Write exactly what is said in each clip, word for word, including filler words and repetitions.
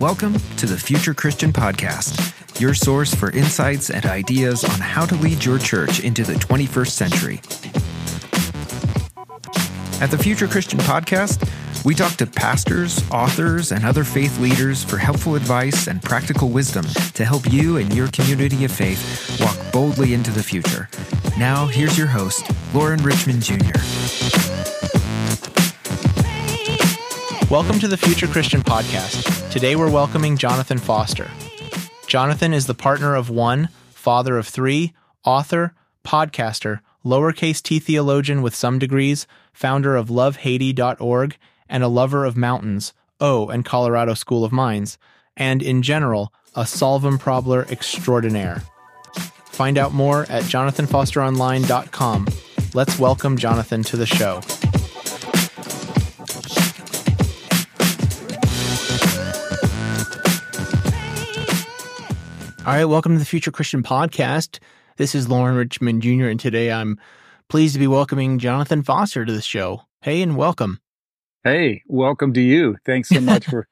Welcome to the Future Christian Podcast, your source for insights and ideas on how to lead your church into the twenty-first century. At the Future Christian Podcast, we talk to pastors, authors, and other faith leaders for helpful advice and practical wisdom to help you and your community of faith walk boldly into the future. Now, here's your host, Lauren Richmond Junior Welcome to the Future Christian Podcast. Today we're welcoming Jonathan Foster. Jonathan is the partner of one, father of three, author, podcaster, lowercase t theologian with some degrees, founder of love haiti dot org, and a lover of mountains, oh, and Colorado School of Mines, and in general, a solvum probler extraordinaire. Find out more at jonathan foster online dot com. Let's welcome Jonathan to the show. All right, welcome to the Future Christian Podcast. This is Lauren Richmond Junior, and today I'm pleased to be welcoming Jonathan Foster to the show. Hey, and welcome. Hey, welcome to you. Thanks so much for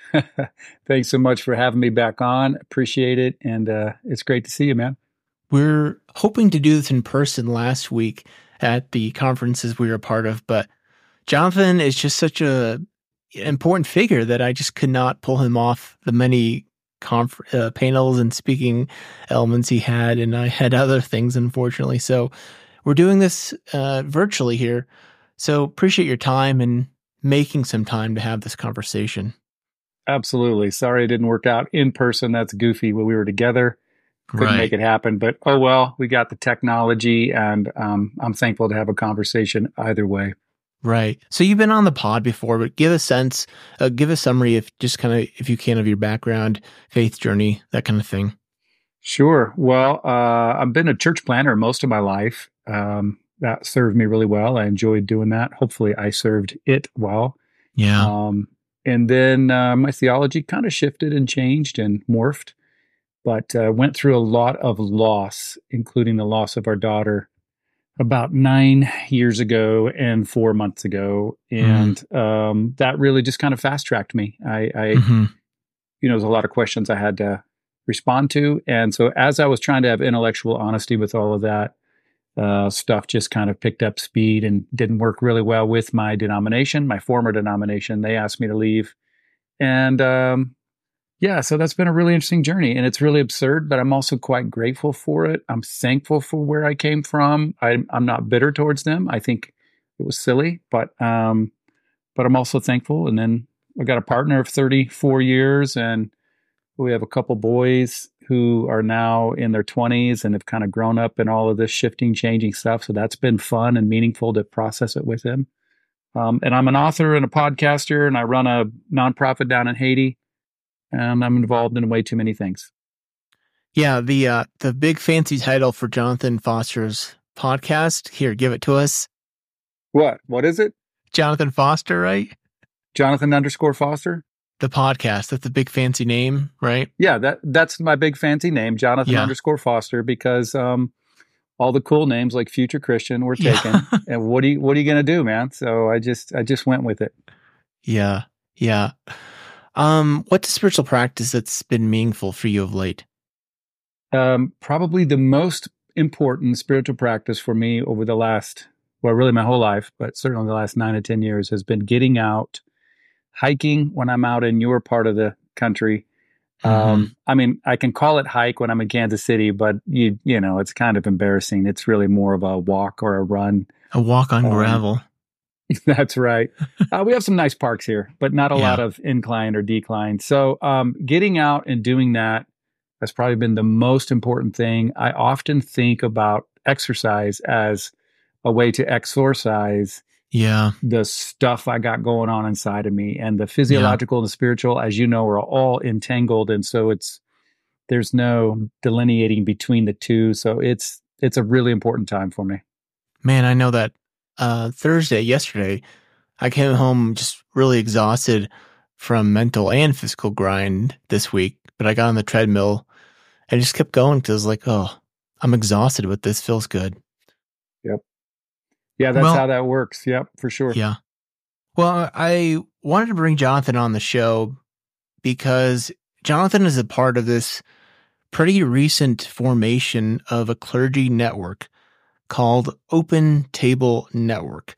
thanks so much for having me back on. Appreciate it, and uh, it's great to see you, man. We're hoping to do this in person last week at the conferences we were a part of, but Jonathan is just such a important figure that I just could not pull him off the many Conf- uh, panels and speaking elements he had, and I had other things, unfortunately. So we're doing this uh, virtually here. So appreciate your time and making some time to have this conversation. Absolutely. Sorry it didn't work out in person. That's goofy when we were together. Couldn't Right. make it happen, but oh well, we got the technology, and um, I'm thankful to have a conversation either way. Right. So you've been on the pod before, but give a sense, uh, give a summary of just kind of, if you can, of your background, faith journey, that kind of thing. Sure. Well, uh, I've been a church planter most of my life. Um, that served me really well. I enjoyed doing that. Hopefully I served it well. Yeah. Um, and then uh, my theology kind of shifted and changed and morphed, but uh, went through a lot of loss, including the loss of our daughter about nine years ago and four months ago. And mm. um, that really just kind of fast tracked me. I, I mm-hmm. you know, there's a lot of questions I had to respond to. And so as I was trying to have intellectual honesty with all of that, uh, stuff just kind of picked up speed and didn't work really well with my denomination, my former denomination. They asked me to leave. And um, yeah, so that's been a really interesting journey, and it's really absurd, but I'm also quite grateful for it. I'm thankful for where I came from. I, I'm not bitter towards them. I think it was silly, but um, but I'm also thankful. And then I got a partner of thirty-four years, and we have a couple boys who are now in their twenties and have kind of grown up in all of this shifting, changing stuff. So that's been fun and meaningful to process it with them. Um, and I'm an author and a podcaster, and I run a nonprofit down in Haiti. And I'm involved in way too many things. Yeah, the uh, the big fancy title for Jonathan Foster's podcast. Here, give it to us. What? What is it? Jonathan Foster, right? Jonathan underscore Foster? The podcast. That's the big fancy name, right? Yeah, that that's my big fancy name, Jonathan yeah. underscore Foster, because um, all the cool names like Future Christian were taken. Yeah. And what are you what are you gonna do, man? So I just I just went with it. Yeah, yeah. Um, what's a spiritual practice that's been meaningful for you of late? Um, probably the most important spiritual practice for me over the last, well, really my whole life, but certainly the last nine to ten years has been getting out, hiking when I'm out in your part of the country. Mm-hmm. Um, I mean, I can call it hike when I'm in Kansas City, but you, you know, it's kind of embarrassing. It's really more of a walk or a run. A walk on um, gravel. That's right. Uh, we have some nice parks here, but not a yeah. lot of incline or decline. So um, getting out and doing that has probably been the most important thing. I often think about exercise as a way to exorcise yeah. the stuff I got going on inside of me. And the physiological yeah. and the spiritual, as you know, are all entangled. And so it's there's no delineating between the two. So it's it's a really important time for me. Man, I know that. Uh, Thursday, yesterday, I came home just really exhausted from mental and physical grind this week, but I got on the treadmill and just kept going because I was like, oh, I'm exhausted, but this feels good. Yep. Yeah, that's well, how that works. Yep, for sure. Yeah. Well, I wanted to bring Jonathan on the show because Jonathan is a part of this pretty recent formation of a clergy network called Open Table Network.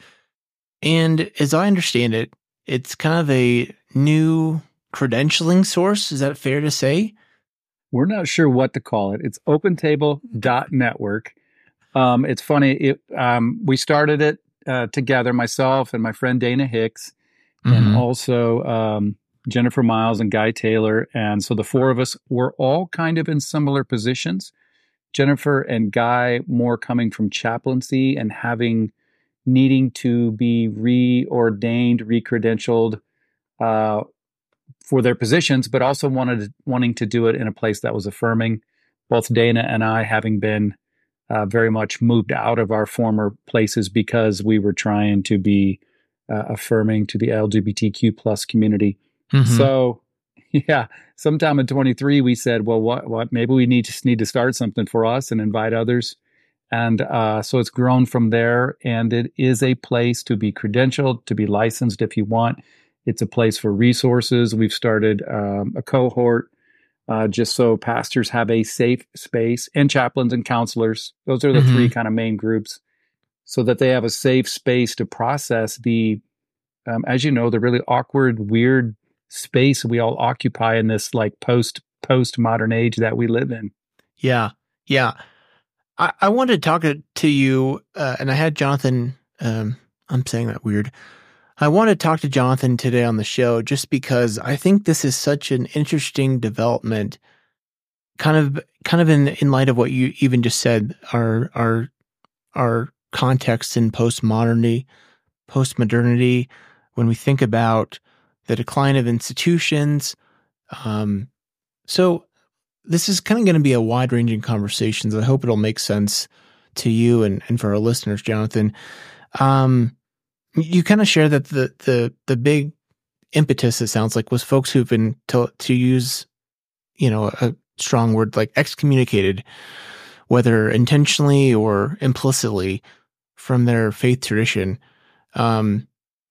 And as I understand it, it's kind of a new credentialing source. Is that fair to say? We're not sure what to call it. It's open table dot network. Um, it's funny. It, um, we started it uh, together, myself and my friend Dana Hicks, mm-hmm. and also um, Jennifer Miles and Guy Taylor. And so the four of us were all kind of in similar positions. Jennifer and Guy more coming from chaplaincy and having needing to be reordained, recredentialed uh, for their positions, but also wanted wanting to do it in a place that was affirming. Both Dana and I having been uh, very much moved out of our former places because we were trying to be uh, affirming to the L G B T Q plus community. Mm-hmm. So, yeah, sometime in twenty-three, we said, well, what, what, maybe we need just need to start something for us and invite others. And uh, so it's grown from there. And it is a place to be credentialed, to be licensed if you want. It's a place for resources. We've started um, a cohort uh, just so pastors have a safe space, and chaplains and counselors. Those are the mm-hmm. three kind of main groups, so that they have a safe space to process the, um, as you know, the really awkward, weird space we all occupy in this like post post modern age that we live in. Yeah, yeah. I, I wanted to talk to you, uh, and I had Jonathan. Um, I'm saying that weird. I want to talk to Jonathan today on the show just because I think this is such an interesting development, kind of, kind of in in light of what you even just said. Our our our context in postmodernity, postmodernity. When we think about the decline of institutions, um, so this is kind of going to be a wide-ranging conversation. So I hope it'll make sense to you and and for our listeners, Jonathan. Um, You kind of share that the, the, the big impetus, it sounds like, was folks who've been, to, to use, you know, a strong word like excommunicated, whether intentionally or implicitly, from their faith tradition. Um,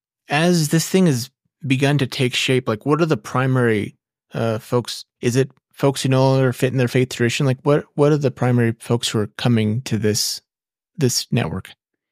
as this thing has begun to take shape, like, what are the primary uh, folks? Is it folks who no longer fit in their faith tradition? Like, what what are the primary folks who are coming to this this network?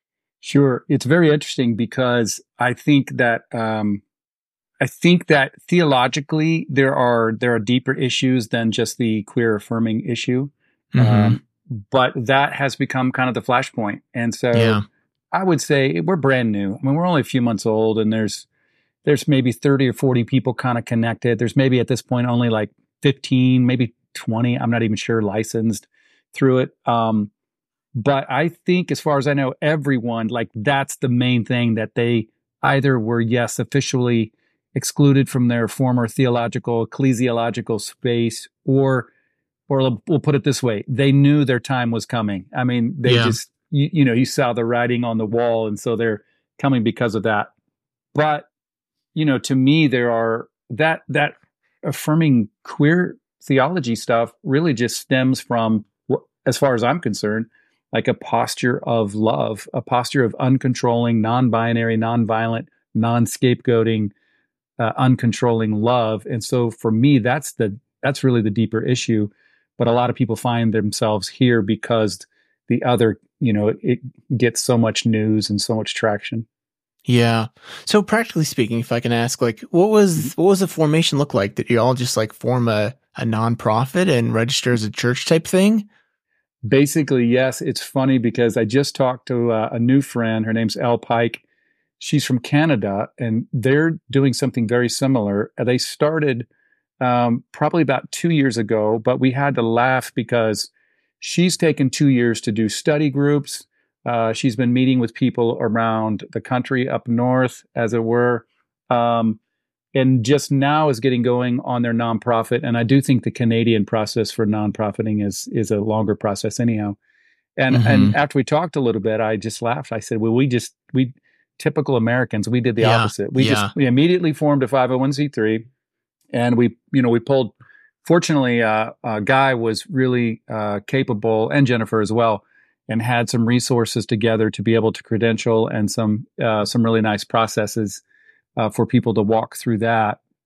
Sure. It's very interesting because I think that um, I think that theologically there are there are deeper issues than just the queer affirming issue, mm-hmm. um, but that has become kind of the flashpoint. And so yeah. I would say we're brand new. I mean, we're only a few months old, and there's there's maybe thirty or forty people kind of connected. There's maybe at this point only like fifteen, maybe twenty. I'm not even sure licensed through it. Um, But I think, as far as I know, everyone, like, that's the main thing, that they either were, yes, officially excluded from their former theological, ecclesiological space, or, or we'll put it this way, they knew their time was coming. I mean, they yeah. just, you, you know, you saw the writing on the wall, and so they're coming because of that. But, you know, to me, there are, that, that affirming queer theology stuff really just stems from, as far as I'm concerned, like a posture of love, a posture of uncontrolling, non-binary, non-violent, non-scapegoating, uh, uncontrolling love. And so for me, that's the that's really the deeper issue. But a lot of people find themselves here because the other, you know, it, it gets so much news and so much traction. Yeah. So practically speaking, if I can ask, like, what was what was the formation look like? Did you all just like form a, a nonprofit and register as a church type thing? Basically, yes. It's funny because I just talked to uh, a new friend. Her name's Elle Pike. She's from Canada, and they're doing something very similar. They started um, probably about two years ago, but we had to laugh because she's taken two years to do study groups. Uh, she's been meeting with people around the country, up north, as it were, um, and just now is getting going on their nonprofit. And I do think the Canadian process for nonprofiting is is a longer process anyhow. And mm-hmm. and after we talked a little bit, I just laughed. I said, well, we just, we, typical Americans, we did the yeah. opposite. We yeah. just, we immediately formed a five oh one c three, and we, you know, we pulled, fortunately, uh, a guy was really uh, capable, and Jennifer as well, and had some resources together to be able to credential, and some, uh, some really nice processes Uh, for people to walk through that.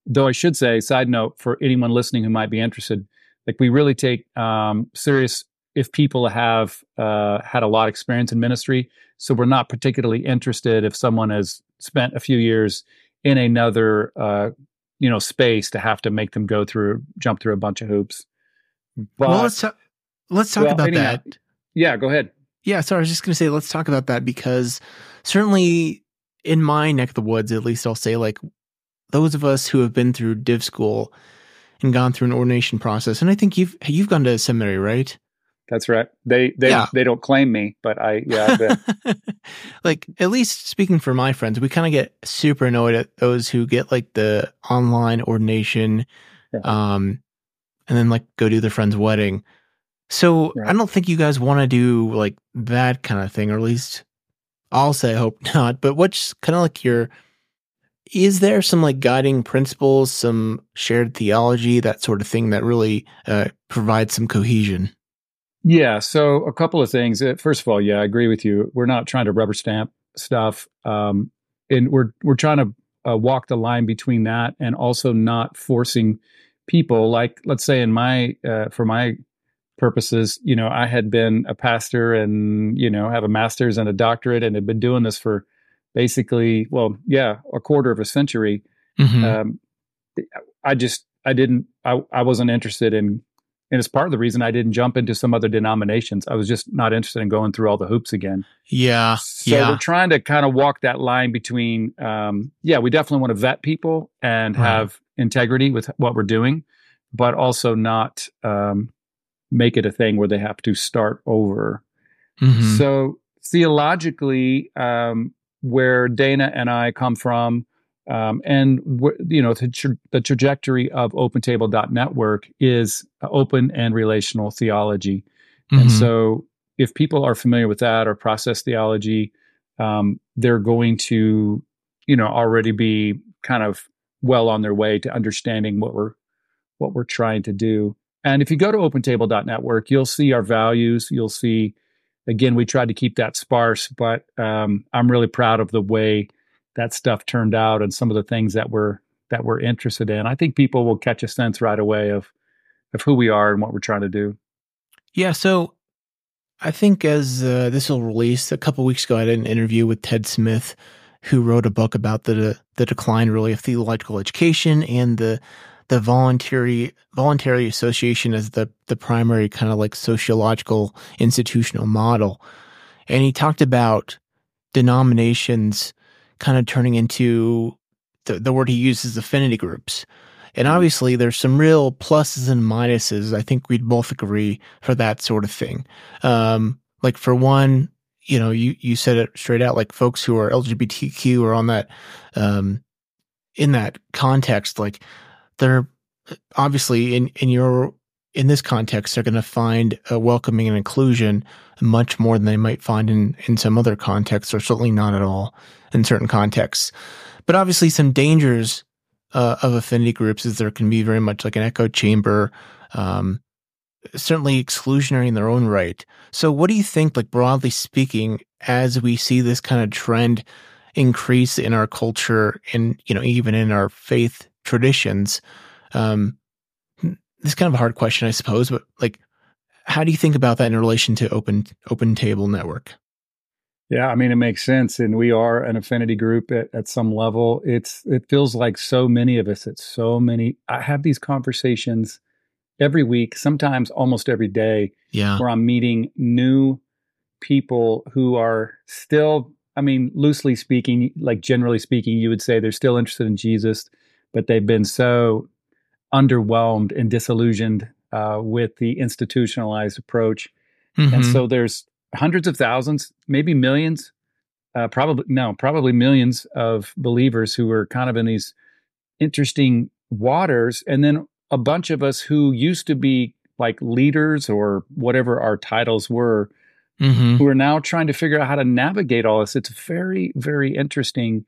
though I should say, side note for anyone listening who might be interested, like we really take um, serious if people have uh, had a lot of experience in ministry. So we're not particularly interested if someone has spent a few years in another, uh, you know, space to have to make them go through, jump through a bunch of hoops. But, well, let's talk, let's talk well, about anyhow, that. Yeah, go ahead. Yeah, sorry, I was just going to say, let's talk about that, because certainly in my neck of the woods, at least I'll say, like, those of us who have been through div school and gone through an ordination process, and I think you've you've gone to seminary, right? That's right. They they Yeah. they don't claim me, but I yeah. I've been. Like, at least speaking for my friends, we kind of get super annoyed at those who get like the online ordination, Yeah. um, and then like go do their friend's wedding. So Right. I don't think you guys want to do like that kind of thing, or at least I'll say I hope not. But what's kind of like your, is there some like guiding principles, some shared theology, that sort of thing that really uh, provides some cohesion? Yeah. So a couple of things. Uh, First of all, yeah, I agree with you. We're not trying to rubber stamp stuff, um, and we're we're trying to uh, walk the line between that and also not forcing people. Like, let's say in my uh, for my purposes, you know, I had been a pastor and you know have a master's and a doctorate and had been doing this for basically, well, yeah, a quarter of a century. Mm-hmm. Um, I just I didn't I I wasn't interested in. And it's part of the reason I didn't jump into some other denominations. I was just not interested in going through all the hoops again. Yeah. So yeah. we're trying to kind of walk that line between, um, yeah, we definitely want to vet people and Right. have integrity with what we're doing, but also not um, make it a thing where they have to start over. Mhm. So theologically, um, where Dana and I come from, Um, and wh- you know the, tra- the trajectory of OpenTable dot network is open and relational theology, and Mhm. so if people are familiar with that or process theology, um, they're going to you know already be kind of well on their way to understanding what we're what we're trying to do. And if you go to OpenTable dot network, you'll see our values. You'll see, again, we tried to keep that sparse, but um, I'm really proud of the way that stuff turned out and some of the things that we're that we're interested in. I think people will catch a sense right away of of who we are and what we're trying to do. Yeah, so I think as uh, this will release, a couple weeks ago, I did an interview with Ted Smith, who wrote a book about the the decline, really, of theological education and the the voluntary voluntary association as the the primary kind of like sociological institutional model. And he talked about denominations kind of turning into the, the word he uses, affinity groups. And obviously there's some real pluses and minuses. I think we'd both agree for that sort of thing. Um, like for one, you know, you, you said it straight out, like folks who are L G B T Q or on that, um, in that context, like they're obviously in, in your, in this context, they're going to find a welcoming and inclusion much more than they might find in, in some other contexts, or certainly not at all in certain contexts. But obviously some dangers uh, of affinity groups is there can be very much like an echo chamber, um, certainly exclusionary in their own right. So what do you think, like broadly speaking, as we see this kind of trend increase in our culture and, you know, even in our faith traditions, um, this is kind of a hard question, I suppose, but like, how do you think about that in relation to Open OpenTable Network? Yeah, I mean, it makes sense. And we are an affinity group at, at some level. It's it feels like so many of us, it's so many. I have these conversations every week, sometimes almost every day, Yeah. where I'm meeting new people who are still, I mean, loosely speaking, like generally speaking, you would say they're still interested in Jesus, but they've been so underwhelmed and disillusioned uh, with the institutionalized approach. Mm-hmm. And so there's hundreds of thousands, maybe millions, uh, probably, no, probably millions of believers who are kind of in these interesting waters. And then a bunch of us who used to be like leaders or whatever our titles were, Mm-hmm. who are now trying to figure out how to navigate all this. It's very, very interesting.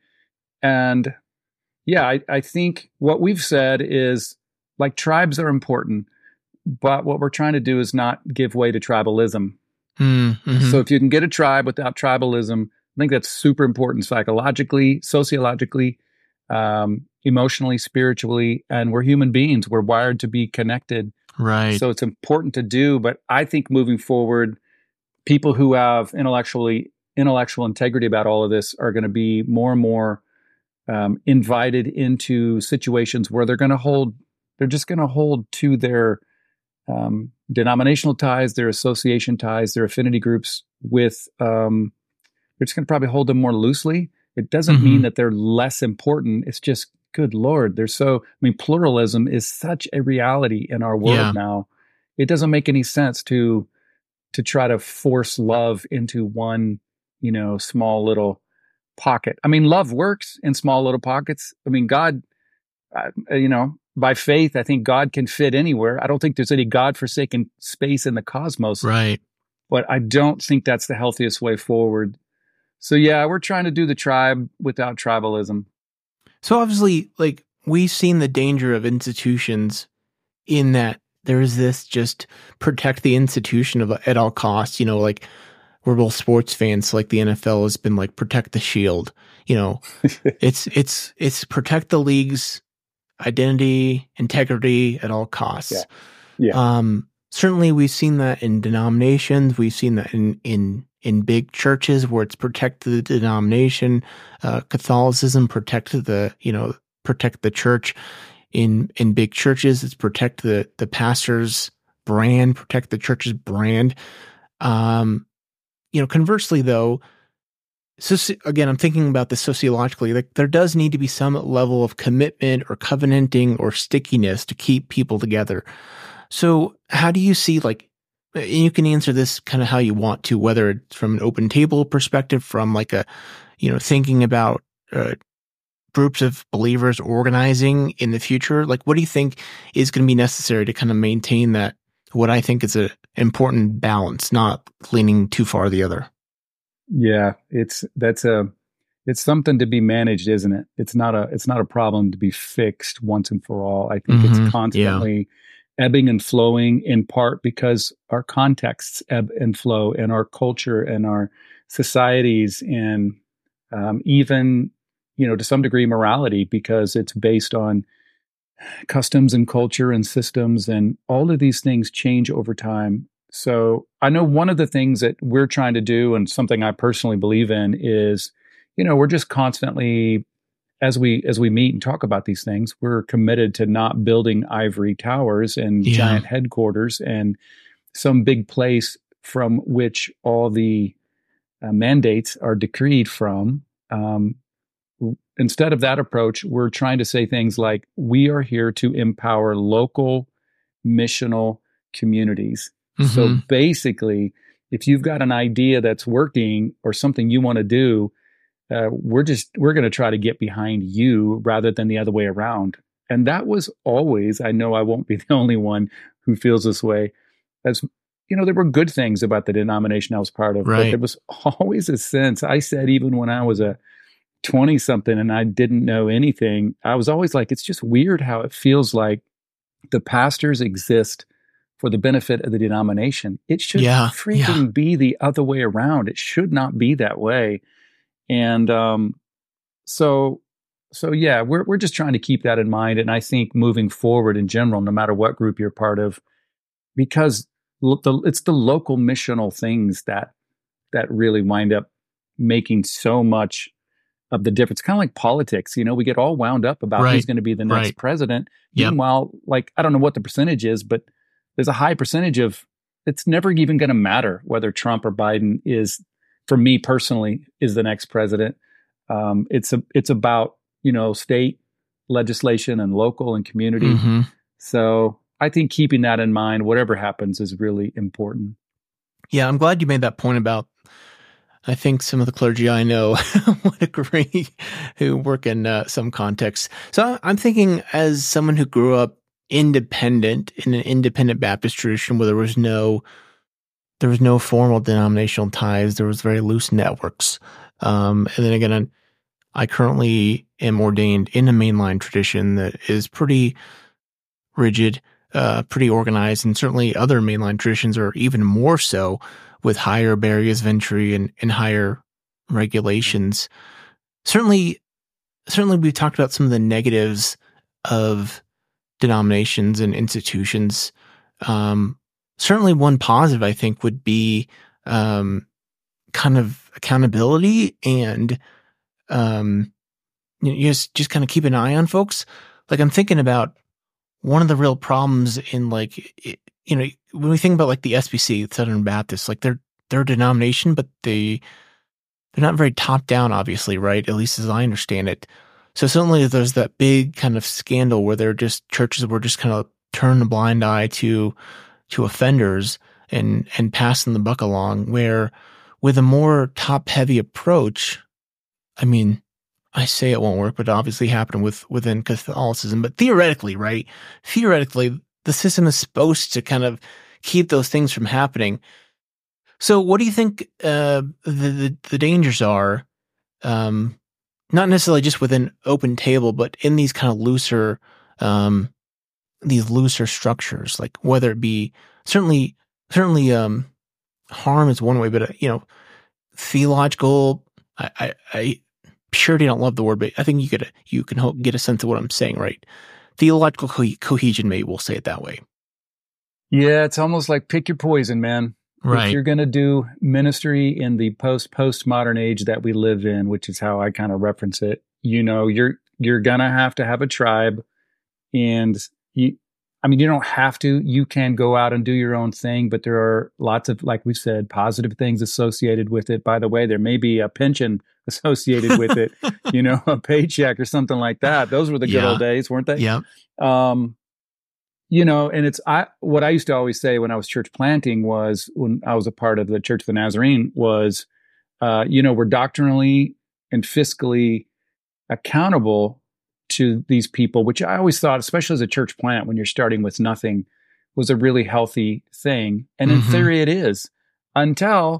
And yeah, I, I think what we've said is like tribes are important, but what we're trying to do is not give way to tribalism. Mm-hmm. So if you can get a tribe without tribalism, I think that's super important psychologically, sociologically. um, emotionally, spiritually, and we're human beings. We're wired to be connected. Right. So it's important to do. But I think moving forward, people who have intellectually intellectual integrity about all of this are going to be more and more um, invited into situations where they're going to hold, they're just going to hold to their um, denominational ties, their association ties, their affinity groups with, um, they're just going to probably hold them more loosely. It doesn't Mm-hmm. mean that they're less important. It's just, good Lord, they're so, I mean, pluralism is such a reality in our world Yeah. now. It doesn't make any sense to, to try to force love into one, you know, small little pocket. I mean, love works in small little pockets. I mean, God, uh, you know, by faith, I think God can fit anywhere. I don't think there's any God-forsaken space in the cosmos. Right. But I don't think that's the healthiest way forward. So yeah, we're trying to do the tribe without tribalism. So obviously, like, we've seen the danger of institutions in that there is this just protect the institution of at all costs. You know, like, we're both sports fans, so like the N F L has been like protect the shield. You know, it's it's it's protect the league's identity, integrity at all costs. Yeah. Yeah. Um, certainly, we've seen that in denominations. We've seen that in in in big churches where it's protect the denomination. Uh, Catholicism protect the you know protect the church. In in big churches, it's protect the the pastor's brand, protect the church's brand. Um, you know, conversely, though, so again, I'm thinking about this sociologically. Like, there does need to be some level of commitment or covenanting or stickiness to keep people together. So, how do you see, like, and you can answer this kind of how you want to, whether it's from an open table perspective, from like a, you know, thinking about uh, groups of believers organizing in the future. Like, what do you think is going to be necessary to kind of maintain that? What I think is an important balance, not leaning too far the other. Yeah, it's that's a it's something to be managed, isn't it? It's not a it's not a problem to be fixed once and for all. I think Mm-hmm. it's constantly yeah. ebbing and flowing, in part because our contexts ebb and flow, and our culture and our societies, and um, even, you know, to some degree, morality, because it's based on customs and culture and systems, and all of these things change over time. So I know one of the things that we're trying to do, and something I personally believe in, is, you know, we're just constantly, as we as we meet and talk about these things, we're committed to not building ivory towers and Yeah. giant headquarters and some big place from which all the uh, mandates are decreed from. Um, Instead of that approach, we're trying to say things like, we are here to empower local missional communities. Mm-hmm. So basically, if you've got an idea that's working or something you want to do, uh, we're just, we're going to try to get behind you rather than the other way around. And that was always, I know I won't be the only one who feels this way. As you know, there were good things about the denomination I was part of, Right. but there was always a sense, I said, even when I was a twenty something and I didn't know anything, I was always like, it's just weird how it feels like the pastors exist for the benefit of the denomination. It should Yeah, freaking yeah. be the other way around. It should not be that way. And um, so, so yeah, we're we're just trying to keep that in mind. And I think moving forward in general, no matter what group you're part of, because lo- the, it's the local missional things that that really wind up making so much of the difference. Kind of like politics, you know, we get all wound up about Right. who's going to be the next Right. president. Yep. Meanwhile, like, I don't know what the percentage is, but there's a high percentage of, it's never even going to matter whether Trump or Biden is, for me personally, is the next president. Um, it's a, it's about, you know, state legislation and local and community. Mm-hmm. So I think keeping that in mind, whatever happens, is really important. Yeah, I'm glad you made that point about, I think some of the clergy I know would agree, who work in uh, some contexts. So I'm thinking, as someone who grew up independent in an independent Baptist tradition where there was no, there was no formal denominational ties, there was very loose networks. Um, and then again, I, I currently am ordained in a mainline tradition that is pretty rigid, uh, pretty organized, and certainly other mainline traditions are even more so, with higher barriers of entry and, and higher regulations. Certainly, certainly we've talked about some of the negatives of denominations and institutions. Um, certainly one positive, I think, would be um, kind of accountability and um, you, know, you just, just kind of keep an eye on folks. Like I'm thinking about one of the real problems in like, it, you know, when we think about like the S B C, Southern Baptist, like they're, they're a denomination, but they, they're not very top down, obviously, right? At least as I understand it. So certainly there's that big kind of scandal where they're just churches were just kind of turning a blind eye to, to offenders and, and passing the buck along, where with a more top heavy approach, I mean, I say it won't work, but it obviously happened with, within Catholicism, but theoretically, right? Theoretically, the system is supposed to kind of keep those things from happening. So what do you think, uh, the, the, the dangers are, um, not necessarily just within Open Table, but in these kind of looser, um, these looser structures, like whether it be certainly, certainly, um, harm is one way, but, uh, you know, theological, I, I, I purity, don't love the word, but I think you could, you can hope, get a sense of what I'm saying, right? Theological co- cohesion, maybe we'll say it that way. Yeah. It's almost like pick your poison, man. Right. If you're going to do ministry in the post postmodern age that we live in, which is how I kind of reference it, you know, you're you're going to have to have a tribe, and you, I mean, you don't have to. You can go out and do your own thing, but there are lots of, like we said, positive things associated with it. By the way, there may be a pension associated with it, you know, a paycheck or something like that. Those were the good Yeah. old days, weren't they? Yeah. Um, You know, and it's I what I used to always say when I was church planting was, when I was a part of the Church of the Nazarene, was, uh, you know, we're doctrinally and fiscally accountable to these people, which I always thought, especially as a church plant, when you're starting with nothing, was a really healthy thing. And in Mhm. theory, it is, until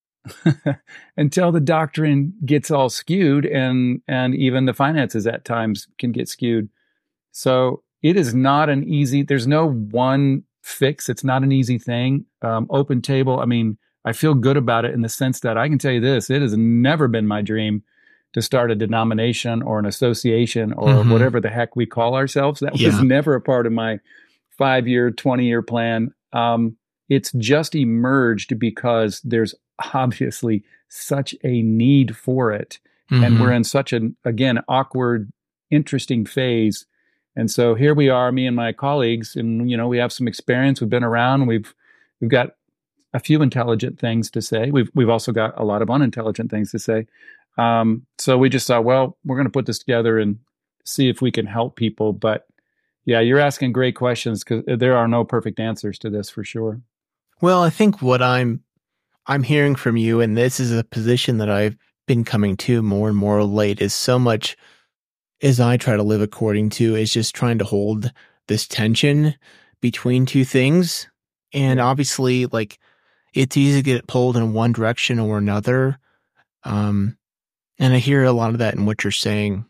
until the doctrine gets all skewed, and and even the finances at times can get skewed. So it is not an easy, there's no one fix. It's not an easy thing. Um, Open Table, I mean, I feel good about it in the sense that I can tell you this, it has never been my dream to start a denomination or an association or Mhm. whatever the heck we call ourselves. That was Yeah. never a part of my five-year, twenty-year plan. Um, it's just emerged because there's obviously such a need for it. And Mhm. we're in such an, again, awkward, interesting phase. And so here we are, me and my colleagues, and, you know, we have some experience. We've been around. We've, we've got a few intelligent things to say. We've, we've also got a lot of unintelligent things to say. Um, so we just thought, well, we're going to put this together and see if we can help people. But yeah, you're asking great questions, because there are no perfect answers to this for sure. Well, I think what I'm I'm hearing from you, and this is a position that I've been coming to more and more late, is so much as I try to live according to is just trying to hold this tension between two things. And obviously, like, it's easy to get pulled in one direction or another. Um, and I hear a lot of that in what you're saying.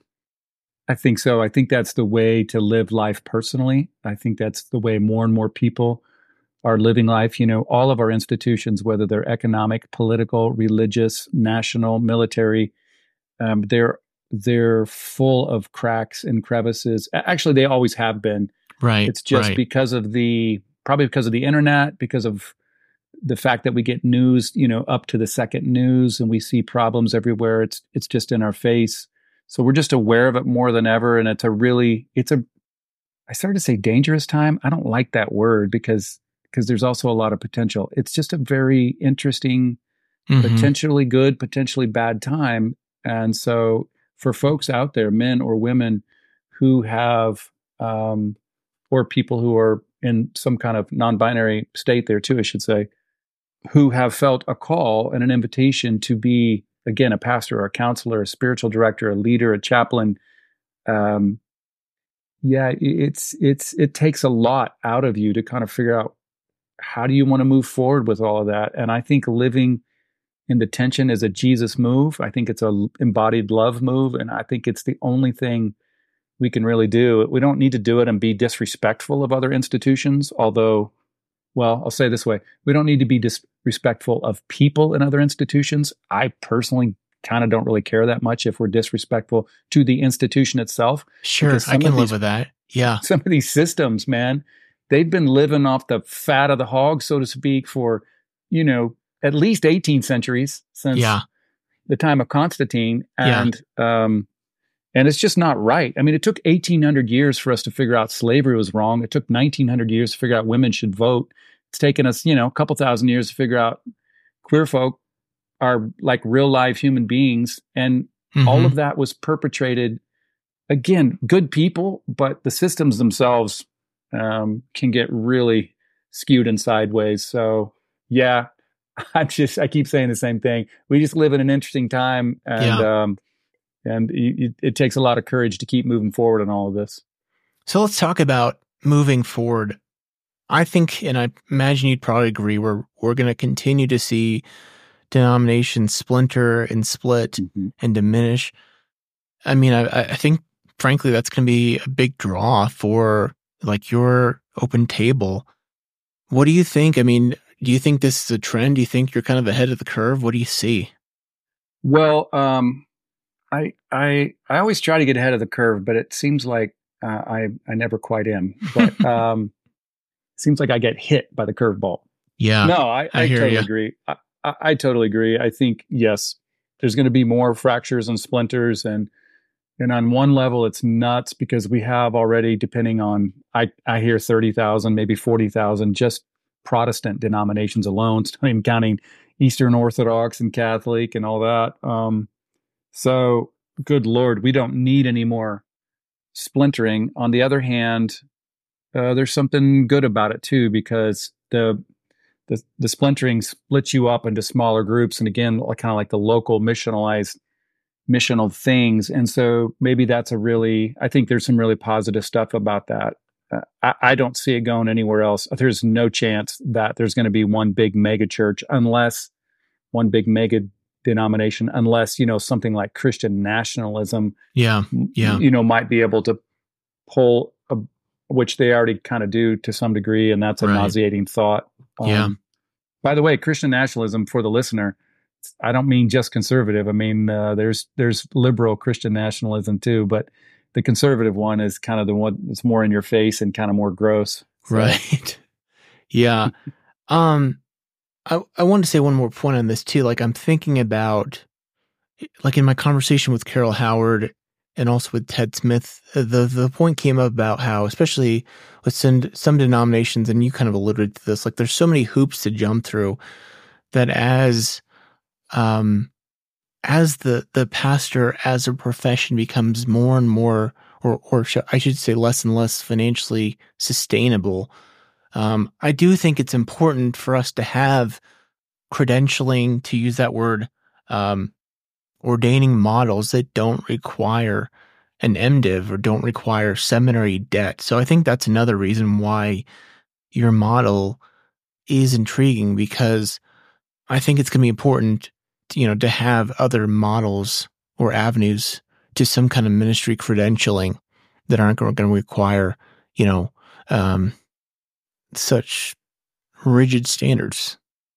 I think so. I think that's the way to live life personally. I think that's the way more and more people are living life. You know, all of our institutions, whether they're economic, political, religious, national, military, um, they're they're full of cracks and crevices. Actually, they always have been. Right. It's just right. because of the, probably because of the internet, because of the fact that we get news, you know, up to the second news, and we see problems everywhere. It's it's just in our face. So we're just aware of it more than ever. And it's a really, it's a, I started to say dangerous time. I don't like that word, because because there's also a lot of potential. It's just a very interesting, Mhm. potentially good, potentially bad time. And so for folks out there, men or women who have, um, or people who are in some kind of non-binary state there too, I should say, who have felt a call and an invitation to be, again, a pastor or a counselor, a spiritual director, a leader, a chaplain. Um, yeah, it's, it's, it takes a lot out of you to kind of figure out, how do you want to move forward with all of that? And I think living in the tension is a Jesus move. I think it's a embodied love move. And I think it's the only thing we can really do. We don't need to do it and be disrespectful of other institutions. Although, well, I'll say it this way. We don't need to be disrespectful of people in other institutions. I personally kind of don't really care that much if we're disrespectful to the institution itself. Sure, I can live with that. Yeah. Some of these systems, man, they've been living off the fat of the hog, so to speak, for, you know, at least eighteen centuries since yeah. the time of Constantine. And, yeah. um, and it's just not right. I mean, it took eighteen hundred years for us to figure out slavery was wrong. It took nineteen hundred years to figure out women should vote. It's taken us, you know, a couple thousand years to figure out queer folk are like real live human beings. And mm-hmm. all of that was perpetrated, again, good people, but the systems themselves um, can get really skewed and sideways. So yeah, I just, I keep saying the same thing. We just live in an interesting time, and, yeah. um, and it, it takes a lot of courage to keep moving forward on all of this. So let's talk about moving forward. I think, and I imagine you'd probably agree, we're, we're going to continue to see denominations splinter and split mm-hmm. and diminish. I mean, I, I think, frankly, that's going to be a big draw for like your Open Table. What do you think? I mean, do you think this is a trend? Do you think you're kind of ahead of the curve? What do you see? Well, um, I I I always try to get ahead of the curve, but it seems like uh, I I never quite am. But um, it seems like I get hit by the curveball. Yeah. No, I, I, I totally you. agree. I, I, I totally agree. I think yes, there's going to be more fractures and splinters, and and on one level, it's nuts because we have already, depending on I I hear thirty thousand, maybe forty thousand, just Protestant denominations alone, not even counting Eastern Orthodox and Catholic and all that. Um, so, good Lord, we don't need any more splintering. On the other hand, uh, there's something good about it too, because the the, the splintering splits you up into smaller groups, and again, kind of like the local missionalized missional things. And so maybe that's a really, I think there's some really positive stuff about that. Uh, I, I don't see it going anywhere else. There's no chance that there's going to be one big mega church, unless one big mega denomination, unless, you know, something like Christian nationalism, yeah, yeah, you know, might be able to pull, a, which they already kind of do to some degree, and that's a right. nauseating thought. Um, yeah. By the way, Christian nationalism, for the listener, I don't mean just conservative. I mean, uh, there's there's liberal Christian nationalism too, but the conservative one is kind of the one that's more in your face and kind of more gross. So. Right. Yeah. um, I, I wanted to say one more point on this too. Like I'm thinking about, like in my conversation with Carol Howard and also with Ted Smith, the, the point came up about how, especially with some, some denominations, and you kind of alluded to this, like there's so many hoops to jump through that as, um, as the, the pastor as a profession becomes more and more, or, or sh- I should say less and less financially sustainable, um, I do think it's important for us to have credentialing, to use that word, um, ordaining models that don't require an MDiv or don't require seminary debt. So I think that's another reason why your model is intriguing, because I think it's going to be important you know, to have other models or avenues to some kind of ministry credentialing that aren't going to require, you know, um, such rigid standards.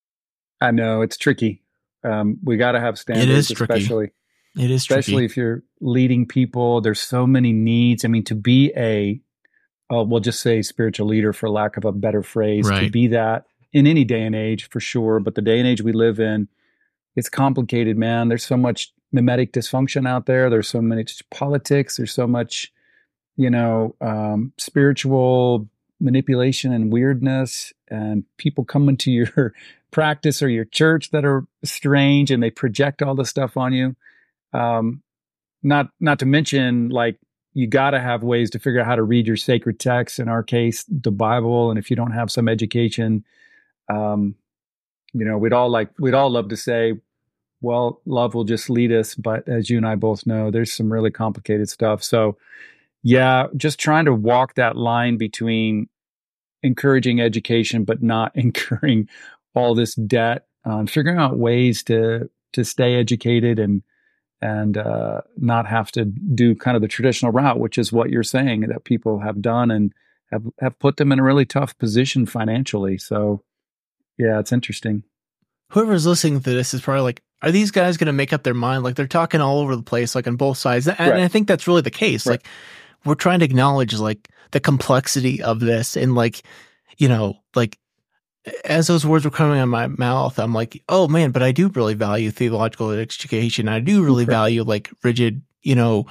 I know it's tricky. Um, we got to have standards, it is especially, tricky. It is especially tricky. if you're leading people. There's so many needs. I mean, to be a, uh, we'll just say spiritual leader, for lack of a better phrase, right. to be that in any day and age for sure. But the day and age we live in, it's complicated, man. There's so much mimetic dysfunction out there. There's so much politics. There's so much, you know, um, spiritual manipulation and weirdness, and people come into your practice or your church that are strange, and they project all this stuff on you. Um, not, not to mention, like, you got to have ways to figure out how to read your sacred text. In our case, the Bible. And if you don't have some education, um, you know, we'd all like, we'd all love to say, well, love will just lead us. But as you and I both know, there's some really complicated stuff. So yeah, just trying to walk that line between encouraging education, but not incurring all this debt, uh, figuring out ways to, to stay educated and, and, uh, not have to do kind of the traditional route, which is what you're saying that people have done and have, have put them in a really tough position financially. So yeah, it's interesting. Whoever's listening to this is probably like, are these guys going to make up their mind? Like they're talking all over the place, like on both sides. And Right. I think that's really the case. Right. Like we're trying to acknowledge like the complexity of this and like, you know, like as those words were coming out of my mouth, I'm like, oh man, but I do really value theological education. I do really Right. value like rigid, you know,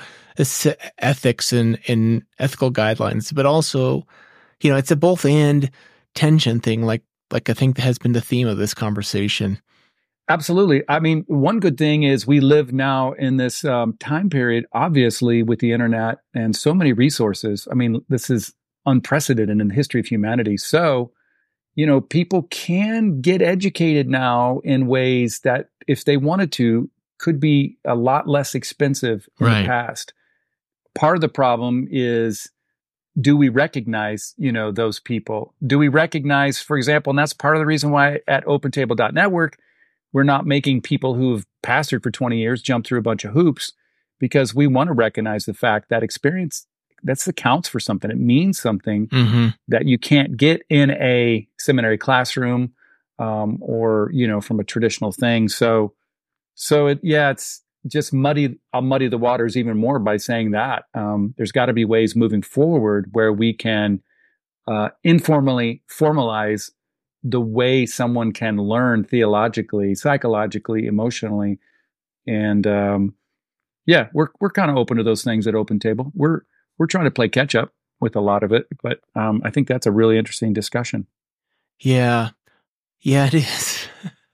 ethics and, and ethical guidelines, but also, you know, it's a both and tension thing. Like, like I think has been the theme of this conversation. Absolutely. I mean, one good thing is we live now in this um, time period, obviously, with the internet and so many resources. I mean, this is unprecedented in the history of humanity. So, you know, people can get educated now in ways that, if they wanted to, could be a lot less expensive in Right. the past. Part of the problem is, do we recognize, you know, those people? Do we recognize, for example, and that's part of the reason why at open table dot network, we're not making people who've pastored for twenty years jump through a bunch of hoops, because we want to recognize the fact that experience, that's the counts for something. It means something Mm-hmm. that you can't get in a seminary classroom um, or, you know, from a traditional thing. So, so it, yeah, it's just muddy. I'll muddy the waters even more by saying that um, there's got to be ways moving forward where we can uh, informally formalize the way someone can learn theologically, psychologically, emotionally. And um, yeah, we're we're kind of open to those things at Open Table. We're we're trying to play catch up with a lot of it, but um, I think that's a really interesting discussion. Yeah. Yeah, it is.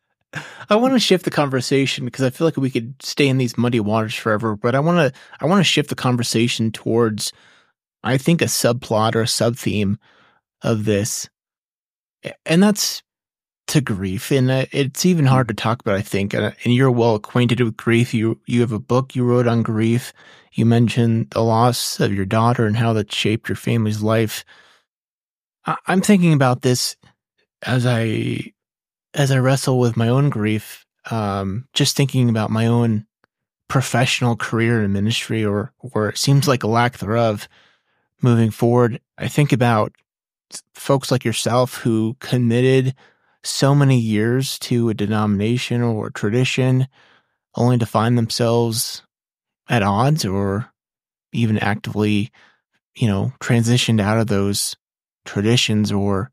I want to shift the conversation because I feel like we could stay in these muddy waters forever, but I want to I want to shift the conversation towards, I think, a subplot or a sub-theme of this. And that's to grief. And it's even hard to talk about, I think. And you're well acquainted with grief. You you have a book you wrote on grief. You mentioned the loss of your daughter and how that shaped your family's life. I'm thinking about this as I as I wrestle with my own grief, um, just thinking about my own professional career in ministry, or or it seems like a lack thereof moving forward. I think about folks like yourself who committed so many years to a denomination or a tradition only to find themselves at odds or even actively, you know, transitioned out of those traditions or